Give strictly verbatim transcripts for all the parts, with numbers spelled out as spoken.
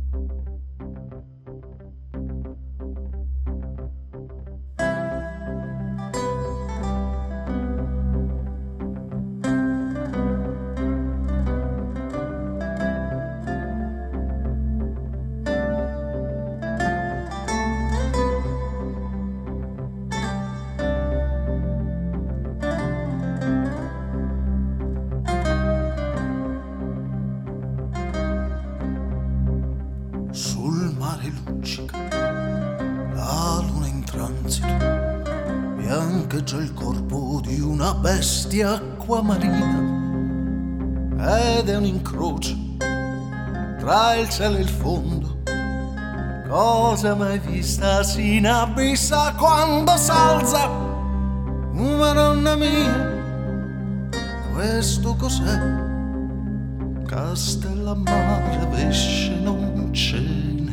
Sul mare luccica la luna in transito, biancheggia il corpo di una bestia acquamarina, ed è un incrocio tra il cielo e il fondo, cosa mai vista si inabissa quando s'alza. Madonna mia, questo cos'è? Castellammare, Vesce non ce n'è.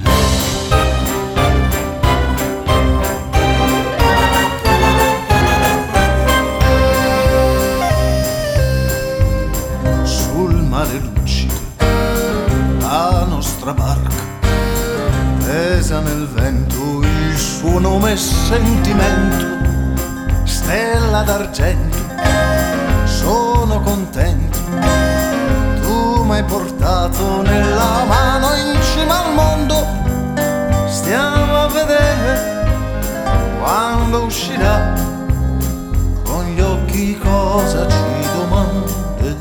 Sul mare lucido la nostra barca, tesa nel vento il suo nome e sentimento, stella d'argento, sono contento. M'hai portato nella mano in cima al mondo, stiamo a vedere quando uscirà, con gli occhi cosa ci domanderà.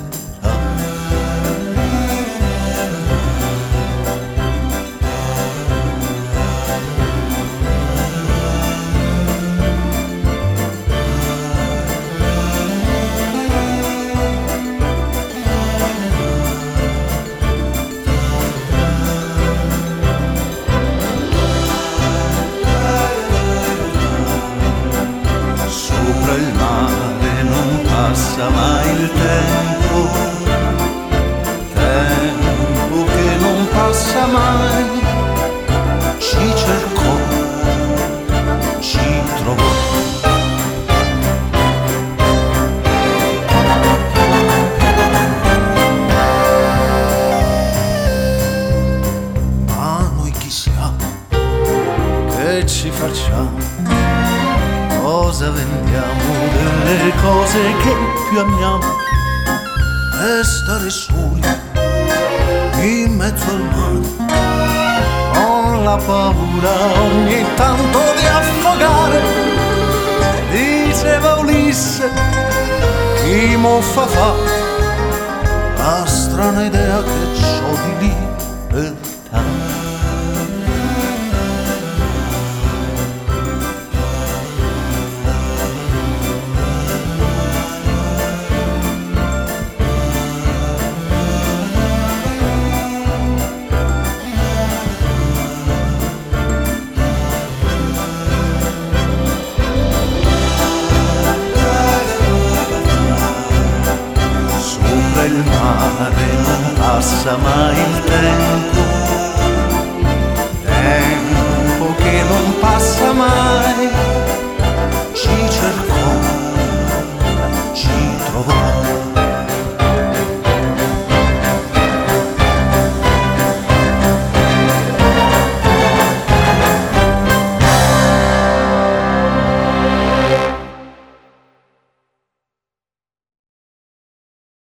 Il mare non passa mai il tempo, tempo che non passa mai, ci cercò, ci trovò. Ma noi chi siamo? Che ci facciamo? Cosa vendiamo delle cose che più amiamo? E stare soli in mezzo al mare, con la paura ogni tanto di affogare. Diceva Ulisse, chi muffa fa, la strana idea che c'ho di libertà. Il mare non passa mai il tempo,